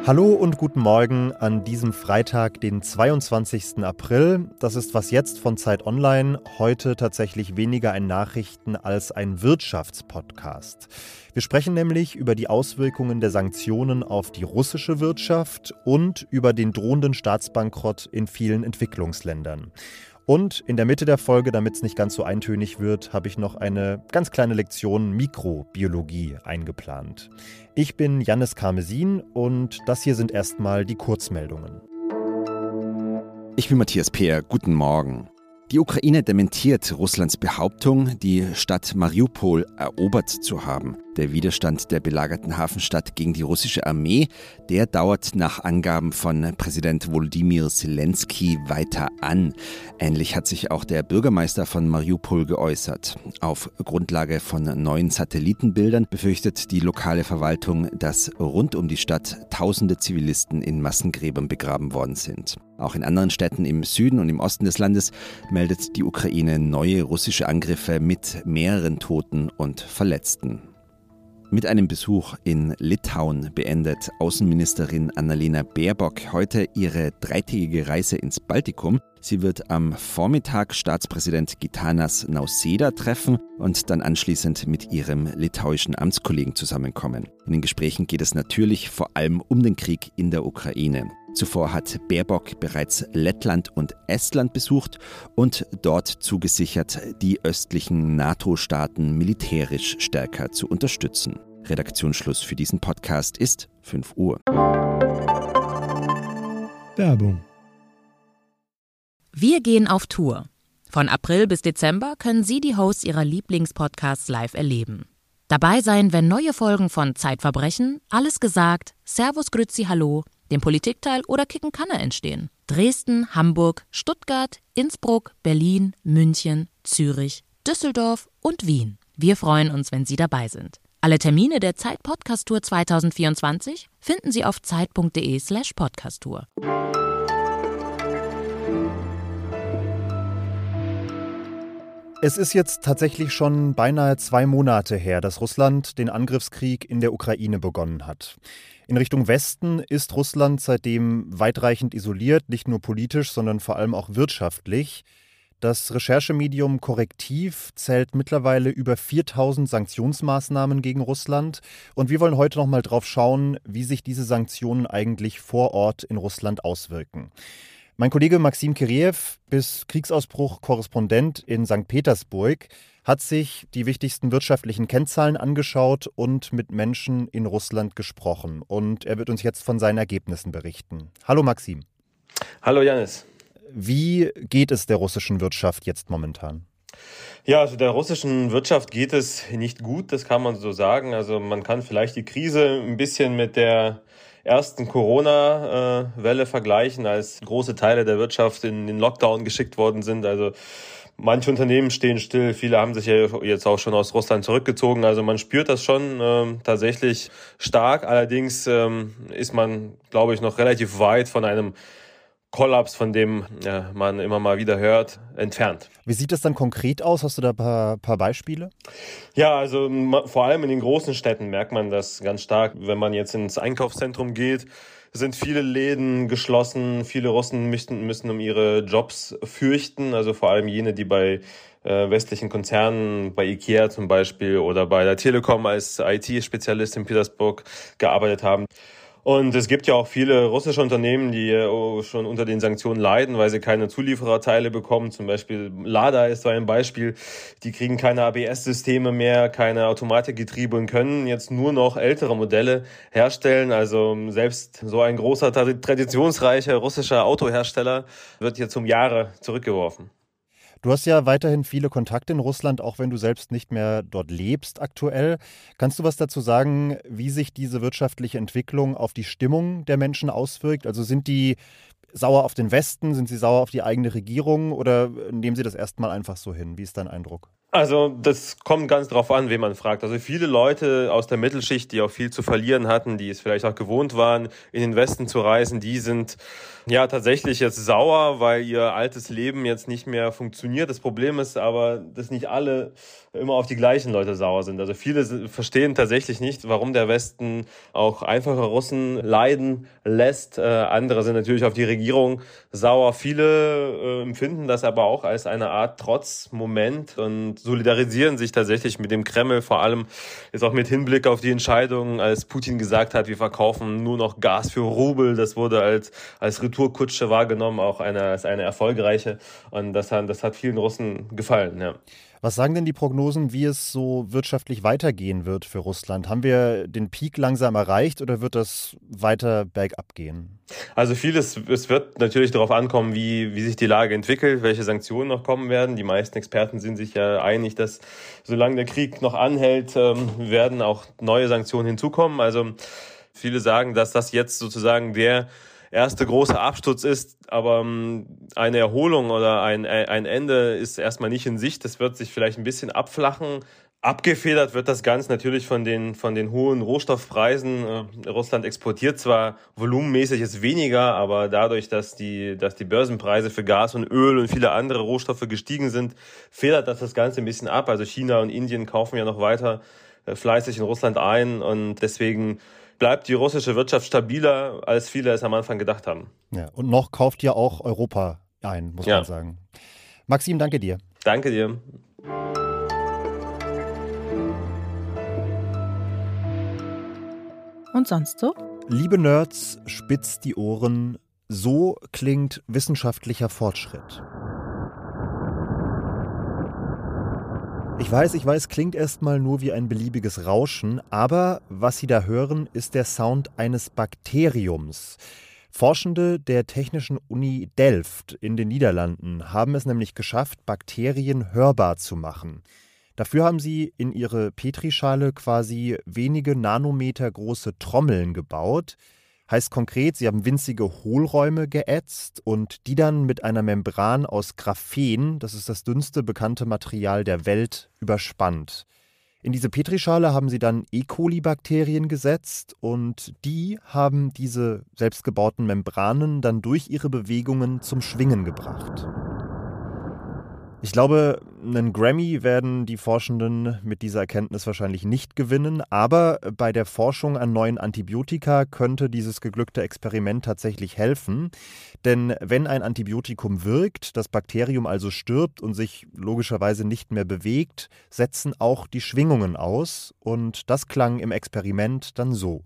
Hallo und guten Morgen an diesem Freitag, den 22. April. Das ist Was jetzt von Zeit Online. Heute tatsächlich weniger ein Nachrichten- als ein Wirtschaftspodcast. Wir sprechen nämlich über die Auswirkungen der Sanktionen auf die russische Wirtschaft und über den drohenden Staatsbankrott in vielen Entwicklungsländern. Und in der Mitte der Folge, damit es nicht ganz so eintönig wird, habe ich noch eine ganz kleine Lektion Mikrobiologie eingeplant. Ich bin Jannis Karmesin und das hier sind erstmal die Kurzmeldungen. Ich bin Matthias Peer. Guten Morgen. Die Ukraine dementiert Russlands Behauptung, die Stadt Mariupol erobert zu haben. Der Widerstand der belagerten Hafenstadt gegen die russische Armee, der dauert nach Angaben von Präsident Volodymyr Zelensky weiter an. Ähnlich hat sich auch der Bürgermeister von Mariupol geäußert. Auf Grundlage von neuen Satellitenbildern befürchtet die lokale Verwaltung, dass rund um die Stadt tausende Zivilisten in Massengräbern begraben worden sind. Auch in anderen Städten im Süden und im Osten des Landes meldet die Ukraine neue russische Angriffe mit mehreren Toten und Verletzten. Mit einem Besuch in Litauen beendet Außenministerin Annalena Baerbock heute ihre dreitägige Reise ins Baltikum. Sie wird am Vormittag Staatspräsident Gitanas Nausėda treffen und dann anschließend mit ihrem litauischen Amtskollegen zusammenkommen. In den Gesprächen geht es natürlich vor allem um den Krieg in der Ukraine. Zuvor hat Baerbock bereits Lettland und Estland besucht und dort zugesichert, die östlichen NATO-Staaten militärisch stärker zu unterstützen. Redaktionsschluss für diesen Podcast ist 5 Uhr. Werbung. Wir gehen auf Tour. Von April bis Dezember können Sie die Hosts Ihrer Lieblingspodcasts live erleben. Dabei sein, wenn neue Folgen von Zeitverbrechen, Alles gesagt, Servus Grüezi Hallo, dem Politikteil oder Kicken Kanne entstehen. Dresden, Hamburg, Stuttgart, Innsbruck, Berlin, München, Zürich, Düsseldorf und Wien. Wir freuen uns, wenn Sie dabei sind. Alle Termine der Zeit-Podcast-Tour 2024 finden Sie auf zeit.de/podcasttour. Es ist jetzt tatsächlich schon beinahe 2 Monate her, dass Russland den Angriffskrieg in der Ukraine begonnen hat. In Richtung Westen ist Russland seitdem weitreichend isoliert, nicht nur politisch, sondern vor allem auch wirtschaftlich. Das Recherchemedium Correctiv zählt mittlerweile über 4000 Sanktionsmaßnahmen gegen Russland. Und wir wollen heute noch mal drauf schauen, wie sich diese Sanktionen eigentlich vor Ort in Russland auswirken. Mein Kollege Maxim Kiriev, bis Kriegsausbruch Korrespondent in St. Petersburg, hat sich die wichtigsten wirtschaftlichen Kennzahlen angeschaut und mit Menschen in Russland gesprochen. Und er wird uns jetzt von seinen Ergebnissen berichten. Hallo Maxim. Hallo Jannis. Wie geht es der russischen Wirtschaft jetzt momentan? Ja, also der russischen Wirtschaft geht es nicht gut, das kann man so sagen. Also man kann vielleicht die Krise ein bisschen mit der ersten Corona-Welle vergleichen, als große Teile der Wirtschaft in den Lockdown geschickt worden sind. Also manche Unternehmen stehen still, viele haben sich ja jetzt auch schon aus Russland zurückgezogen. Also man spürt das schon tatsächlich stark. Allerdings ist man, glaube ich, noch relativ weit von einem Kollaps, von dem man immer mal wieder hört, entfernt. Wie sieht das dann konkret aus? Hast du da ein paar Beispiele? Ja, also vor allem in den großen Städten merkt man das ganz stark. Wenn man jetzt ins Einkaufszentrum geht, sind viele Läden geschlossen. Viele Russen müssen um ihre Jobs fürchten. Also vor allem jene, die bei westlichen Konzernen, bei IKEA zum Beispiel oder bei der Telekom als IT-Spezialist in Petersburg gearbeitet haben. Und es gibt ja auch viele russische Unternehmen, die schon unter den Sanktionen leiden, weil sie keine Zuliefererteile bekommen. Zum Beispiel Lada ist so ein Beispiel. Die kriegen keine ABS-Systeme mehr, keine Automatikgetriebe und können jetzt nur noch ältere Modelle herstellen. Also selbst so ein großer, traditionsreicher russischer Autohersteller wird jetzt um Jahre zurückgeworfen. Du hast ja weiterhin viele Kontakte in Russland, auch wenn du selbst nicht mehr dort lebst aktuell. Kannst du was dazu sagen, wie sich diese wirtschaftliche Entwicklung auf die Stimmung der Menschen auswirkt? Also sind die sauer auf den Westen, sind sie sauer auf die eigene Regierung oder nehmen sie das erstmal einfach so hin? Wie ist dein Eindruck? Also das kommt ganz drauf an, wen man fragt. Also viele Leute aus der Mittelschicht, die auch viel zu verlieren hatten, die es vielleicht auch gewohnt waren, in den Westen zu reisen, die sind ja tatsächlich jetzt sauer, weil ihr altes Leben jetzt nicht mehr funktioniert. Das Problem ist aber, dass nicht alle immer auf die gleichen Leute sauer sind. Also viele verstehen tatsächlich nicht, warum der Westen auch einfache Russen leiden lässt. Andere sind natürlich auf die Regierung sauer. Viele empfinden das aber auch als eine Art Trotzmoment und solidarisieren sich tatsächlich mit dem Kreml, vor allem jetzt auch mit Hinblick auf die Entscheidung, als Putin gesagt hat, wir verkaufen nur noch Gas für Rubel. Das wurde als Retourkutsche wahrgenommen, auch als eine erfolgreiche. Und das hat vielen Russen gefallen, ja. Was sagen denn die Prognosen, wie es so wirtschaftlich weitergehen wird für Russland? Haben wir den Peak langsam erreicht oder wird das weiter bergab gehen? Also es wird natürlich darauf ankommen, wie sich die Lage entwickelt, welche Sanktionen noch kommen werden. Die meisten Experten sind sich ja einig, dass solange der Krieg noch anhält, werden auch neue Sanktionen hinzukommen. Also viele sagen, dass das jetzt sozusagen der erste große Absturz ist, aber eine Erholung oder ein Ende ist erstmal nicht in Sicht. Das wird sich vielleicht ein bisschen abflachen. Abgefedert wird das Ganze natürlich von den hohen Rohstoffpreisen. Russland exportiert zwar volumenmäßig jetzt weniger, aber dadurch, dass die Börsenpreise für Gas und Öl und viele andere Rohstoffe gestiegen sind, federt das Ganze ein bisschen ab. Also China und Indien kaufen ja noch weiter fleißig in Russland ein und deswegen bleibt die russische Wirtschaft stabiler, als viele es am Anfang gedacht haben. Ja, und noch kauft ja auch Europa ein, muss man sagen. Maxim, danke dir. Danke dir. Und sonst so? Liebe Nerds, spitzt die Ohren. So klingt wissenschaftlicher Fortschritt. Ich weiß, klingt erstmal nur wie ein beliebiges Rauschen, aber was Sie da hören, ist der Sound eines Bakteriums. Forschende der Technischen Uni Delft in den Niederlanden haben es nämlich geschafft, Bakterien hörbar zu machen. Dafür haben sie in ihre Petrischale quasi wenige Nanometer große Trommeln gebaut. Heißt konkret, sie haben winzige Hohlräume geätzt und die dann mit einer Membran aus Graphen, das ist das dünnste bekannte Material der Welt, überspannt. In diese Petrischale haben sie dann E. coli-Bakterien gesetzt und die haben diese selbstgebauten Membranen dann durch ihre Bewegungen zum Schwingen gebracht. Ich glaube, einen Grammy werden die Forschenden mit dieser Erkenntnis wahrscheinlich nicht gewinnen, aber bei der Forschung an neuen Antibiotika könnte dieses geglückte Experiment tatsächlich helfen. Denn wenn ein Antibiotikum wirkt, das Bakterium also stirbt und sich logischerweise nicht mehr bewegt, setzen auch die Schwingungen aus und das klang im Experiment dann so.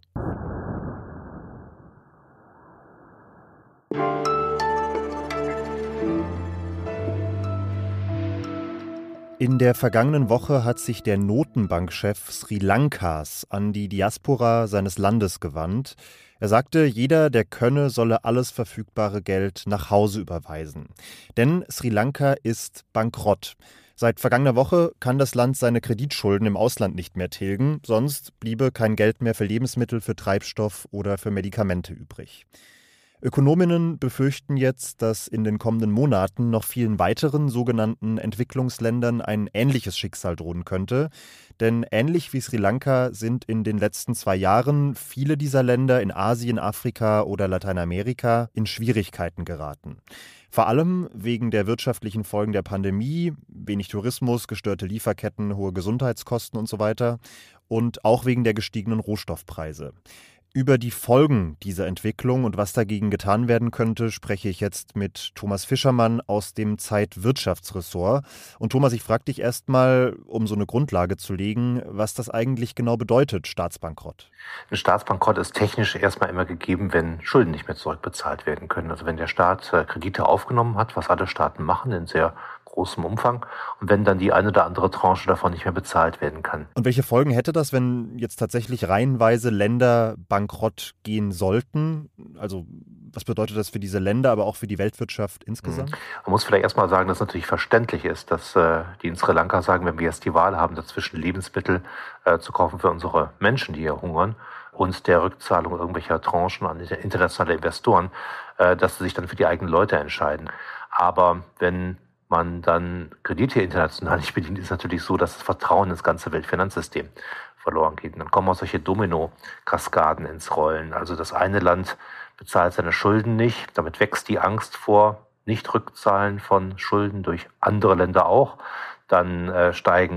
In der vergangenen Woche hat sich der Notenbankchef Sri Lankas an die Diaspora seines Landes gewandt. Er sagte, jeder, der könne, solle alles verfügbare Geld nach Hause überweisen. Denn Sri Lanka ist bankrott. Seit vergangener Woche kann das Land seine Kreditschulden im Ausland nicht mehr tilgen, sonst bliebe kein Geld mehr für Lebensmittel, für Treibstoff oder für Medikamente übrig. Ökonominnen befürchten jetzt, dass in den kommenden Monaten noch vielen weiteren sogenannten Entwicklungsländern ein ähnliches Schicksal drohen könnte. Denn ähnlich wie Sri Lanka sind in den letzten 2 Jahren viele dieser Länder in Asien, Afrika oder Lateinamerika in Schwierigkeiten geraten. Vor allem wegen der wirtschaftlichen Folgen der Pandemie, wenig Tourismus, gestörte Lieferketten, hohe Gesundheitskosten und so weiter. Und auch wegen der gestiegenen Rohstoffpreise. Über die Folgen dieser Entwicklung und was dagegen getan werden könnte, spreche ich jetzt mit Thomas Fischermann aus dem Zeitwirtschaftsressort. Und Thomas, ich frage dich erstmal, um so eine Grundlage zu legen, was das eigentlich genau bedeutet, Staatsbankrott. Ein Staatsbankrott ist technisch erstmal immer gegeben, wenn Schulden nicht mehr zurückbezahlt werden können. Also wenn der Staat Kredite aufgenommen hat, was alle Staaten machen in sehr großem Umfang, und wenn dann die eine oder andere Tranche davon nicht mehr bezahlt werden kann. Und welche Folgen hätte das, wenn jetzt tatsächlich reihenweise Länder bankrott gehen sollten? Also was bedeutet das für diese Länder, aber auch für die Weltwirtschaft insgesamt? Man muss vielleicht erstmal sagen, dass es natürlich verständlich ist, dass die in Sri Lanka sagen, wenn wir jetzt die Wahl haben, dazwischen Lebensmittel zu kaufen für unsere Menschen, die hier hungern, und der Rückzahlung irgendwelcher Tranchen an internationale Investoren, dass sie sich dann für die eigenen Leute entscheiden. Aber wenn man dann Kredite international nicht bedient, ist natürlich so, dass das Vertrauen ins ganze Weltfinanzsystem verloren geht. Und dann kommen auch solche Domino-Kaskaden ins Rollen. Also das eine Land bezahlt seine Schulden nicht, damit wächst die Angst vor Nicht-Rückzahlen von Schulden durch andere Länder auch. Dann steigen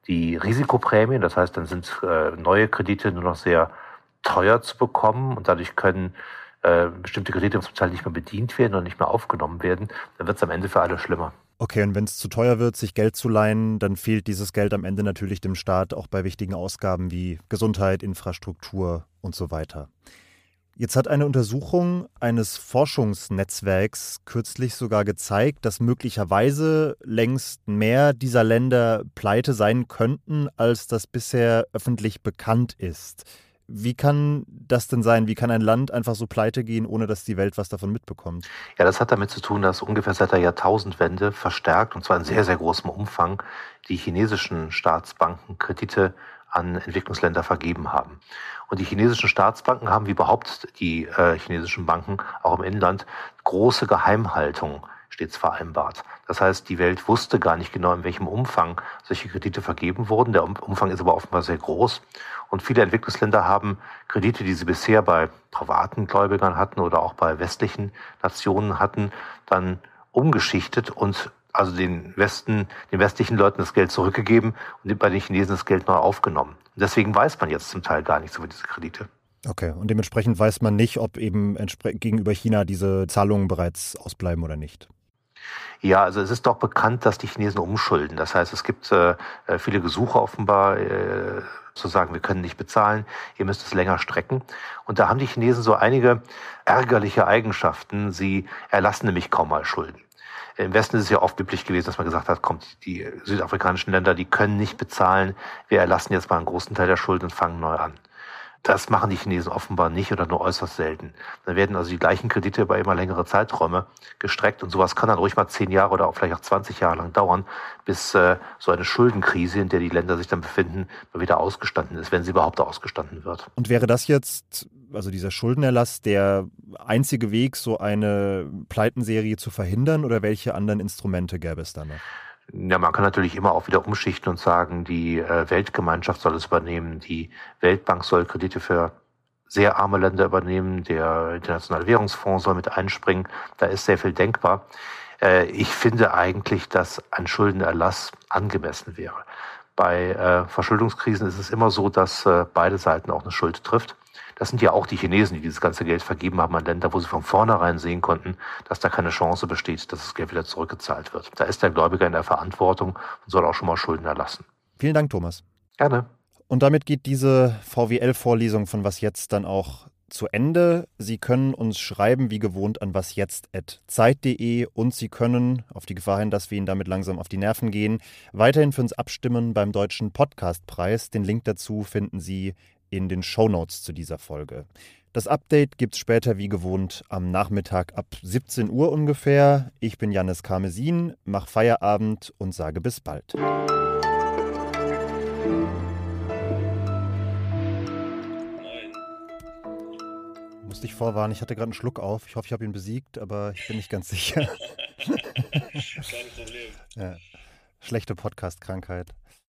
die Risikoprämien. Das heißt, dann sind neue Kredite nur noch sehr teuer zu bekommen und dadurch können bestimmte Kredite zum Teil nicht mehr bedient werden und nicht mehr aufgenommen werden. Dann wird es am Ende für alle schlimmer. Okay, und wenn es zu teuer wird, sich Geld zu leihen, dann fehlt dieses Geld am Ende natürlich dem Staat auch bei wichtigen Ausgaben wie Gesundheit, Infrastruktur und so weiter. Jetzt hat eine Untersuchung eines Forschungsnetzwerks kürzlich sogar gezeigt, dass möglicherweise längst mehr dieser Länder pleite sein könnten, als das bisher öffentlich bekannt ist. Wie kann das denn sein? Wie kann ein Land einfach so pleite gehen, ohne dass die Welt was davon mitbekommt? Ja, das hat damit zu tun, dass ungefähr seit der Jahrtausendwende verstärkt, und zwar in sehr, sehr großem Umfang, die chinesischen Staatsbanken Kredite an Entwicklungsländer vergeben haben. Und die chinesischen Staatsbanken haben, wie überhaupt die chinesischen Banken, auch im Inland, große Geheimhaltung stets vereinbart. Das heißt, die Welt wusste gar nicht genau, in welchem Umfang solche Kredite vergeben wurden. Der Umfang ist aber offenbar sehr groß. Und viele Entwicklungsländer haben Kredite, die sie bisher bei privaten Gläubigern hatten oder auch bei westlichen Nationen hatten, dann umgeschichtet und also den westlichen Leuten das Geld zurückgegeben und bei den Chinesen das Geld neu aufgenommen. Und deswegen weiß man jetzt zum Teil gar nichts über diese Kredite. Okay, und dementsprechend weiß man nicht, ob eben gegenüber China diese Zahlungen bereits ausbleiben oder nicht. Ja, also es ist doch bekannt, dass die Chinesen umschulden. Das heißt, es gibt viele Gesuche offenbar, zu sagen, wir können nicht bezahlen, ihr müsst es länger strecken. Und da haben die Chinesen so einige ärgerliche Eigenschaften. Sie erlassen nämlich kaum mal Schulden. Im Westen ist es ja oft üblich gewesen, dass man gesagt hat, kommt, die südafrikanischen Länder, die können nicht bezahlen, wir erlassen jetzt mal einen großen Teil der Schulden und fangen neu an. Das machen die Chinesen offenbar nicht oder nur äußerst selten. Dann werden also die gleichen Kredite über immer längere Zeiträume gestreckt und sowas kann dann ruhig mal 10 Jahre oder auch vielleicht auch 20 Jahre lang dauern, bis so eine Schuldenkrise, in der die Länder sich dann befinden, mal wieder ausgestanden ist, wenn sie überhaupt ausgestanden wird. Und wäre das jetzt, also dieser Schuldenerlass, der einzige Weg, so eine Pleitenserie zu verhindern oder welche anderen Instrumente gäbe es da noch? Ja, man kann natürlich immer auch wieder umschichten und sagen, die Weltgemeinschaft soll es übernehmen, die Weltbank soll Kredite für sehr arme Länder übernehmen, der Internationale Währungsfonds soll mit einspringen, da ist sehr viel denkbar. Ich finde eigentlich, dass ein Schuldenerlass angemessen wäre. Bei Verschuldungskrisen ist es immer so, dass beide Seiten auch eine Schuld trifft. Das sind ja auch die Chinesen, die dieses ganze Geld vergeben haben an Länder, wo sie von vornherein sehen konnten, dass da keine Chance besteht, dass das Geld wieder zurückgezahlt wird. Da ist der Gläubiger in der Verantwortung und soll auch schon mal Schulden erlassen. Vielen Dank, Thomas. Gerne. Und damit geht diese VWL-Vorlesung von Was Jetzt dann auch zu Ende. Sie können uns schreiben, wie gewohnt, an wasjetzt@zeit.de und Sie können, auf die Gefahr hin, dass wir Ihnen damit langsam auf die Nerven gehen, weiterhin für uns abstimmen beim Deutschen Podcastpreis. Den Link dazu finden Sie in den Shownotes zu dieser Folge. Das Update gibt es später wie gewohnt am Nachmittag ab 17 Uhr ungefähr. Ich bin Jannis Karmesin, mach Feierabend und sage bis bald. Musste ich vorwarnen, ich hatte gerade einen Schluck auf. Ich hoffe, ich habe ihn besiegt, aber ich bin nicht ganz sicher. Kein Problem. Ja. Schlechte Podcast-Krankheit.